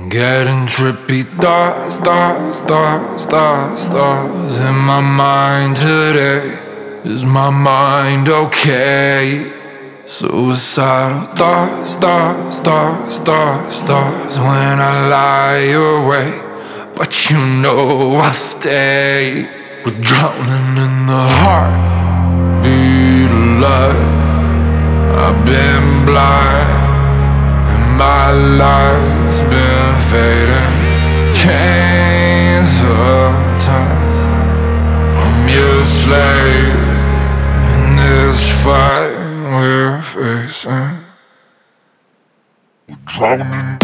Getting trippy thoughts, thoughts, thoughts, thoughts, thoughts in my mind today. Is my mind okay? Suicidal thoughts, thoughts, thoughts, thoughts, thoughts when I lie awake. But you know I'll stay. We're drowning in the heartbeat of life. I've been blind and my life's been fading. Chains of time, I'm your slave in this fight we're facing. We're drowning.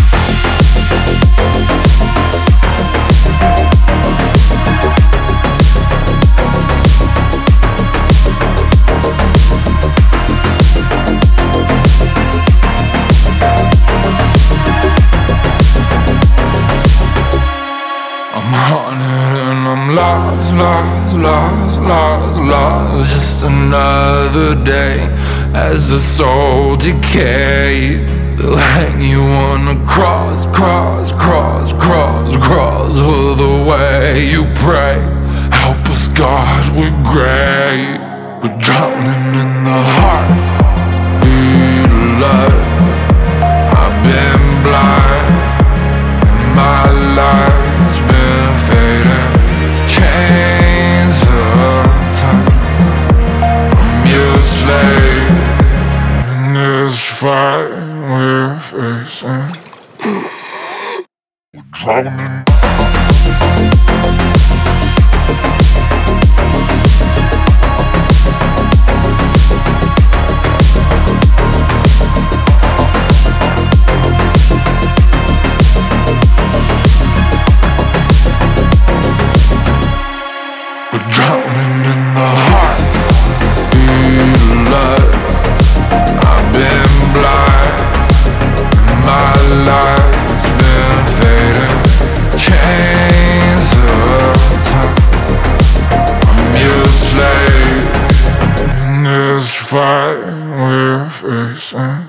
I'm haunted and I'm lost, lost, lost, lost, lost. Just another day as the soul decays. They'll hang you on a cross, cross, cross, cross, cross for the way you pray. Help us, God, we're great. We're drowning in the heartbeat of life. I've been blind and my life's been fading. Chains of time, I'm your slave in this fight we're facing. We're drowning. We're drowning in the heartbeat of life. I've been blind, my life's been fading. Chains of time, I'm your slave in this fight we're facing.